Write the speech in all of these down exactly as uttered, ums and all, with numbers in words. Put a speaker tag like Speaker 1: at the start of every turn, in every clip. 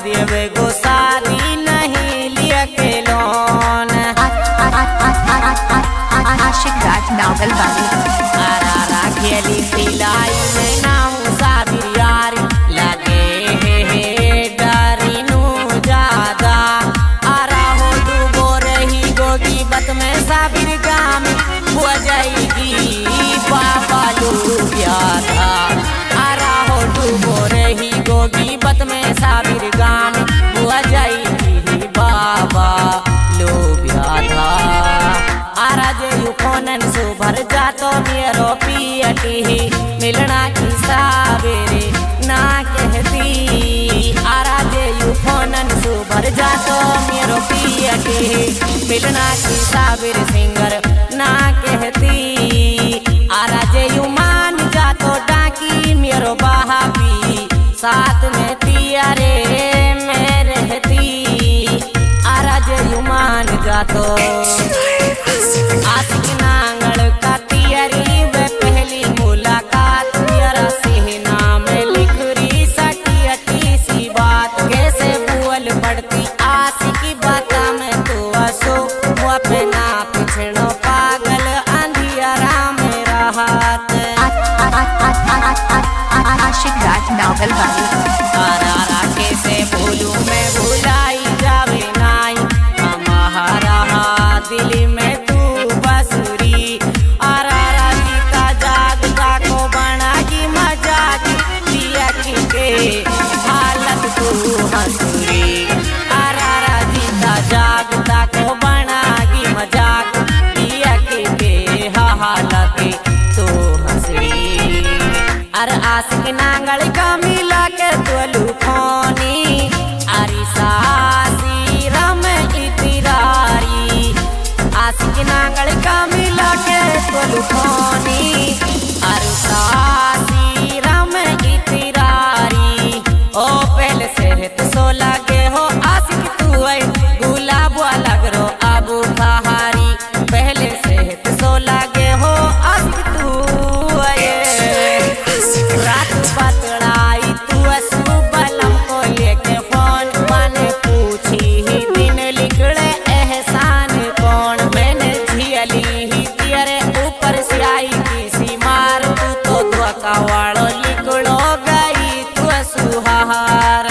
Speaker 1: देवे गो शादी नहीं लिया के लोन।
Speaker 2: आशिक राज नावल वाली
Speaker 1: आरा राखेली पिलाई में नाम साबिर यार लगे हे हे डरी नू ज्यादा। आरा हो डूबो रही गोगी बत में साबिर गाम हो जाएगी बाबा लूबिया था। आरा हो डूबो रही गोगी बत में साबिर गाम हो जाएगी बाबा लूबिया था। आरा जे युकोनन सुभर जातो मेरो पियटी मिलना की सावेरे ना कहती। आरा जे युकोनन सुभर जातो मेरो पियटी मिलना की सावेर सिंगर ना कहती। आरा जे युमान जातो डाकी मेरो बहाबी साथ में तियारे में रहती। आरा जे युमान जातो आशिक नांगल का तियरी वे पहली मुलाकात मेरा सीना में लिख रही सटी सी बात। कैसे बोल पड़ती आशिकी बात में तू असो वो पे ना पिछड़ो पागल अंधियारा मेरा हाथ।
Speaker 2: आशिक राज नावल वाली
Speaker 1: आरा रा कैसे भूलूं मैं भुलाई जावे नाई हमारा दिल में तू बसुरी। आरा रा जीता जागता को बना की मजाक दिया के हालत तू हंसुरी। आरा रा जीता जागता को बना की मजाक दिया के हालत तू हंसुरी। अरे आशिक नांगल का मिला के तोलू खोनी अरी सासी रम इतिरारी। आशिक नांगल का मिला के तोलू खोनी अरी सासी रम इतिरारी। ओ पहले सेहत सो लगे हो आशिक तू है गुलाब लग रो अबू कहारी। पहले सेहत सो लगे हो आशिक तू रात बतलाई तू सुबलम को लेके फोन माने पूछी ही दिन लिखड़े एहसान कौन। मैंने झियली ही तेरे ऊपर से आई किसी मार तू तो धोखा वालो लिखड़ो गई तू सुहार।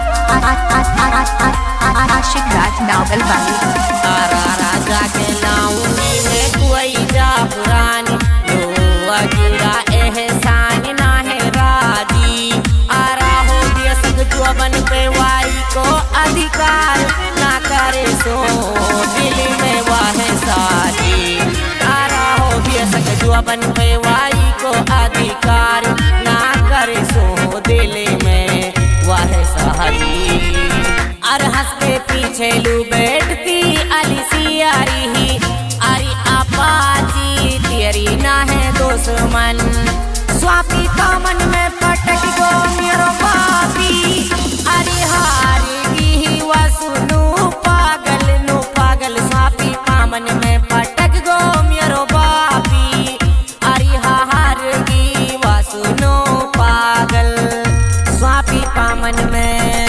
Speaker 2: आशिक राज नावल वाली
Speaker 1: आरा राजा के लाऊंगी है कोई जा पुरानी गिरा एहसान ना है राजी। आरा हो दिया सग जोबन पे वाई को अधिकार ना करे सो दिल में वाह साजी। आरा हो दिया सग जोबन पे वाई को अधिकार ना करे सो दिल में वाह साजी। अर हंस के पीछे लू बैठती अलिसियारी ही अरी आपाजी तेरी ना है दुश्मन। स्वापी का मन में पटक गो मेरो बापी अरे हारी ही वसुनु पागल नु पागल। स्वापी का मन में पटक गो मेरो बापी अरे हारी वसुनु पागल। स्वापी का मन में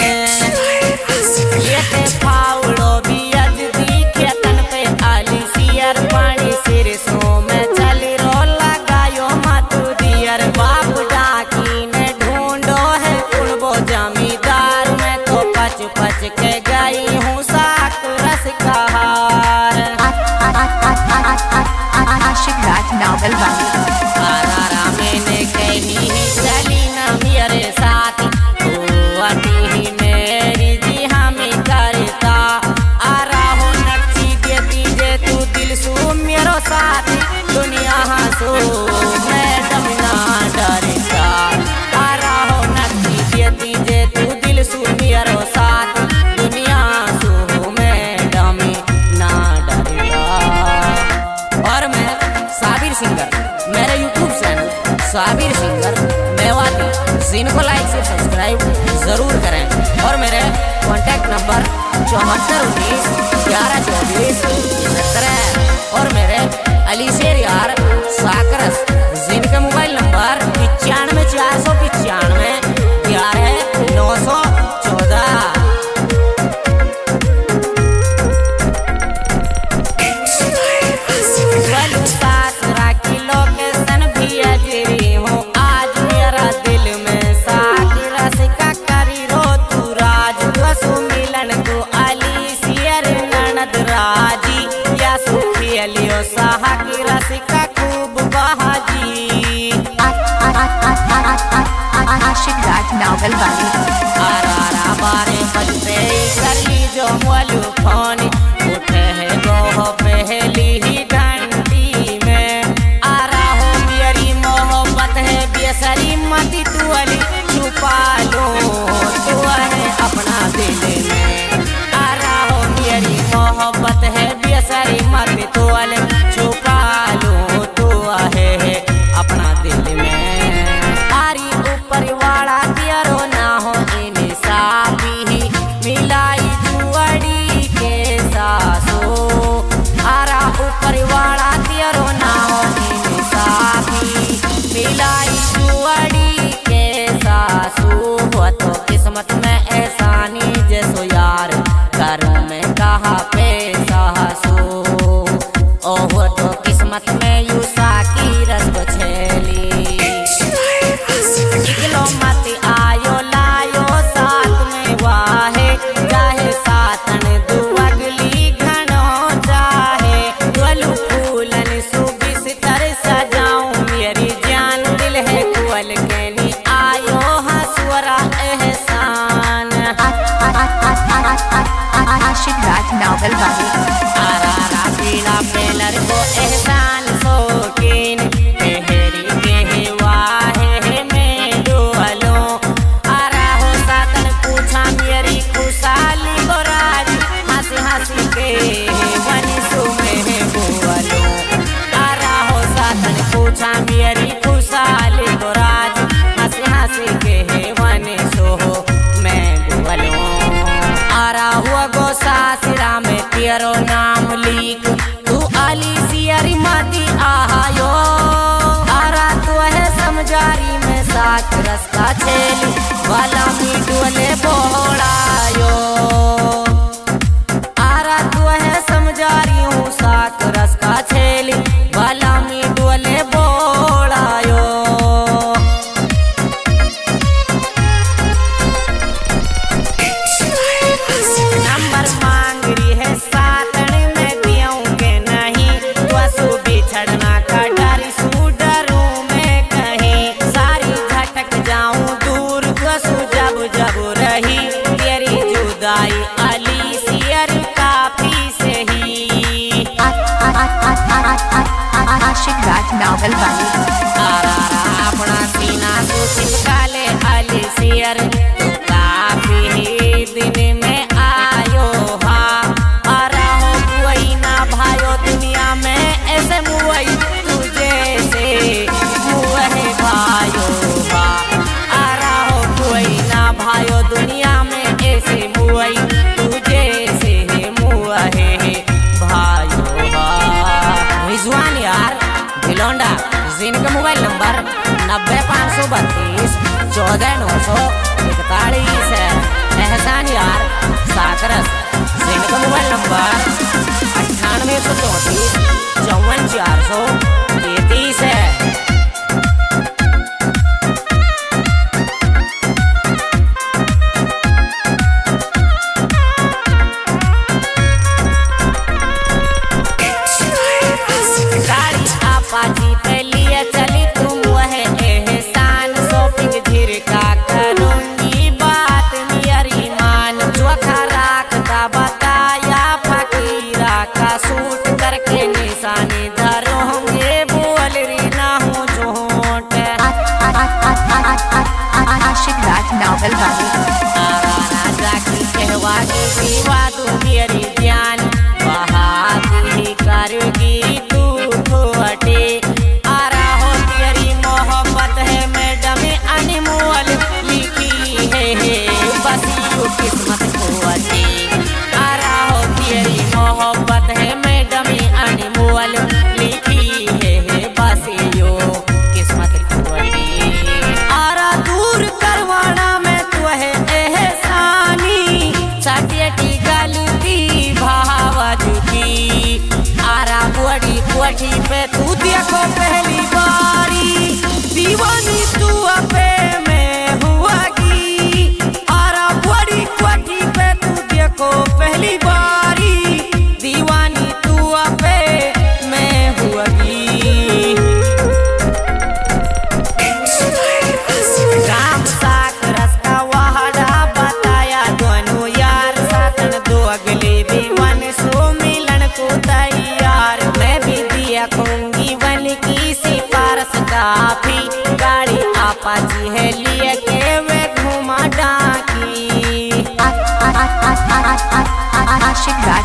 Speaker 1: ये फाउड़ो भी अज दिखे तन पे अलिसियर पानी सिर सो में चली रो लगायो मातू दियर। बाप डाकी ने ढूंढो है कुलबो जमींदार। मैं तो पच पच के गई हूँ साक रस का हार।
Speaker 2: आशिक राज नावल वाली
Speaker 1: आरा मैंने कही ही चली न मेरे साथ ही मेरी जी हमें करता। आरा हो नक्शी देती जे तू दिल सू मेरो साथ दुनिया हंसो मैडम ना डरता। आरा हो नक्शी देती जे तू दिल सू मेरो साथ दुनिया हंसो मैडम ना डरता। और मैं साबिर सिंगर मेरे YouTube channel Sabir singer Mewati जिनको लाइक से सब्सक्राइब जरूर करें। और मेरे कॉन्टैक्ट नंबर चौहत्तर उन्नीस ग्यारह चौबीस सत्रह और मेरे अलीशेर यार साकरस जिनका मोबाइल नंबर पिचानवे चार सौ पिचानवे ग्यारह नौ सौ चौदह।
Speaker 2: आशिक राज नावल वाली।
Speaker 1: आरा बारे बजते कर ली जो मोलू फोन, उठे है गो पहली ही घंटी में। आरा हो मेरी मोहब्बत है बेसरी मत तू अली, छुपा लो तू है अपना दिल में। आरा हो मेरी मोहब्बत है बेसरी मत तू अली, छुपा लो तू है अपना दिल में। आरी ऊपर वाला तेरो ना हो इंसाफी, मिलाई जुआड़ी के सासो। आरा ऊपर वाला तेरो ना हो इंसाफी, मिलाई जुआड़ी के सासो। हुआ तो किस्मत में एहसानी जैसो यार, करूं मैं कहा पे सासो। ओ हुआ तो किस्मत में यूसा की रस छेली, निकलो मत आयो लायो साथ में वाहे, चाहे सातन दुअगली घनो चाहे। दुअलू फूलन सुबिस्तर सजाऊं मेरी जान, दिल है कुअल कहनी आयो हंसुरा एहसान।
Speaker 2: आशिक राज नावल वाली।
Speaker 1: आरा पीला पेलर को एहसान शौकीन, तेहरी के वाहे में डुअलो। आरा हो सातन पूछा मेरी खुशहाली को राज, हंसी हंसी के वनिसु में बोलो। आरा हो सातन पूछा मेरी खुशहाली को राज, हंसी हंसी के वनिसु में बोलो। आरा हुआ गो सासरा में तेरो नाम लिख, तू अली सियरी मती आयो। आरा तू है समझारी में साथ रस्ता छेली, वाला मी डोले बोड़ायो। आरा तू है समझारी हूँ साथ रस्ता छेली, वाला मी डोले बोड़ायो। नंबर मांग रही है सातन में दियोगे नहीं, वसु बिछड़ना का डर सू डरूं मैं कहीं। सारी झटक जाऊं दूर वसु जब जब रही, तेरी जुदाई अली सियर काफी सही।
Speaker 2: आशिक राज नावल वाली।
Speaker 1: आरा अपना सीना को चिपका ले अली सियर, काफी ही दिन में आयो हा। आरा हो कोई ना भायो दुनिया में ऐसे मुआई, तुझे से मुहे भायो हा। आरा हो कोई ना भायो दुनिया में ऐसे मुआई, तुझे से मुहे भायो हा। रिजवान यार भिलोंडा, जिनका मोबाइल नंबर नब्बे पाँच सौ बत्तीस चौदह नौ सौ इकतालीस है। एहसान यार साकरस, जिनका मोबाइल नंबर अट्ठानवे सौ चौंतीस चौवन चार सौ तैतीस है। गाड़ी आपाची पे लिए चली तुम वह एहसान, शॉपिंग झिरका करूंगी बात मेरी मान। चोखा राखता बताया फकीरा का सूट करके निशानी धरोगे, बोल रही ना हूँ झूठ।
Speaker 2: आशिक राज नावल वाली।
Speaker 1: आरा राजा की कहवा की दीवा तू मेरी जान, बहादी करगी तू ठोटे। आरा हो तेरी मोहब्बत है मैडम अनमोल, लिखी है बस यू किस्मत खोटे। आरा हो तेरी मोहब्बत है मैडम अनमोल, लिखी है बस यू किस्मत खोटे। आरा दूर करवाना में तू है एहसानी, सटियटी गलती भावज की। आरा बुअड़ी कोठी पे तू देखो पहली बारी, दीवानी तू अपे में हुआगी। आरा बुअड़ी कोठी पे तू देखो पहली बारी, दीवानी तू अपे में हुआगी। राम सा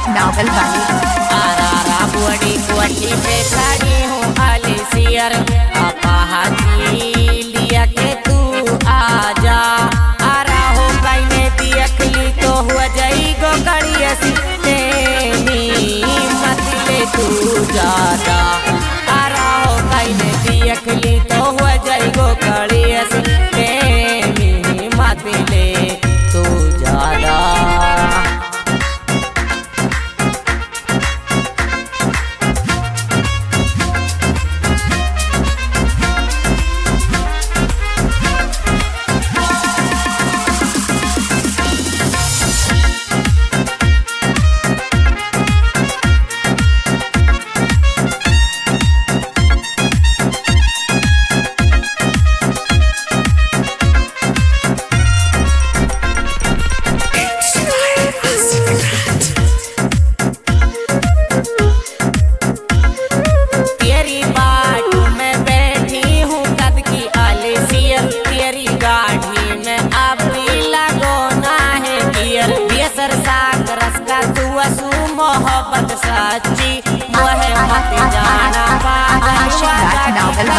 Speaker 2: नावल वाली।
Speaker 1: आरारा बुआड़ी कोठी पे खड़ी हूँ आली सियर आपा हाथी लिया के तू आजा। आरा हो कहीं देख ली तो हुआ जाई गो कड़िया सी तेनी मत ले तू ज्यादा। आरा हो कहीं देख ली तो हुआ जाई गो कड़िया सी तेनी मत ले तू ज्यादा। मोहब्बत सच्ची वह मत जाना पागल नावल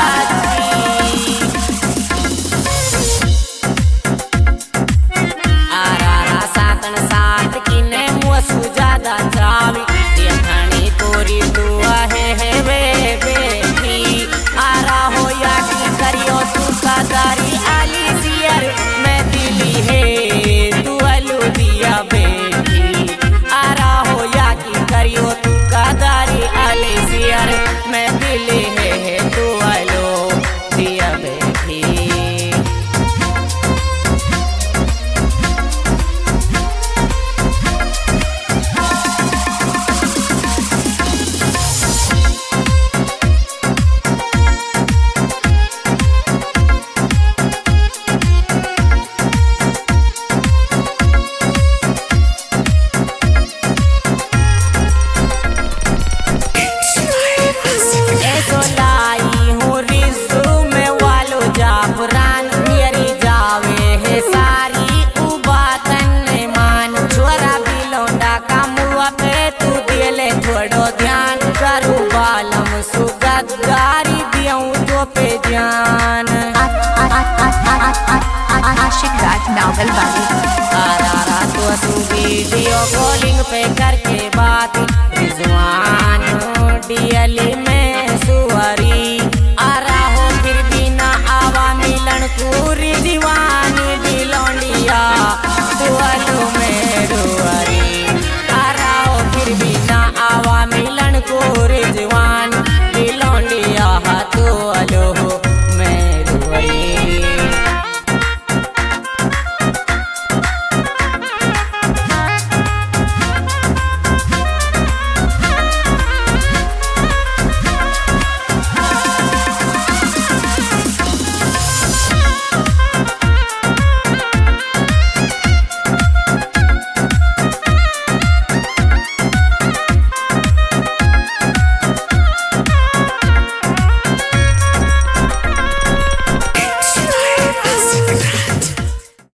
Speaker 1: आरारा सातन सात किने मुसु ज्यादा चावी देखनी कोरी दुआ है है वे बेटी। आरा हो या की करियो तू कादारी आली सियर मैं दिली है तू अलू दिया बेटी। आरा हो या की करियो तू कादारी आली सियर मैं दिली है तू अलू दिया बेटी। थोड़ो ध्यान करू बालम सुगदारी दियूं तो पे जान।
Speaker 2: आशिक राज नावल वाली।
Speaker 1: आरारा तो तू वीडियो कॉलिंग पे करके बात रिजवान डीएलई में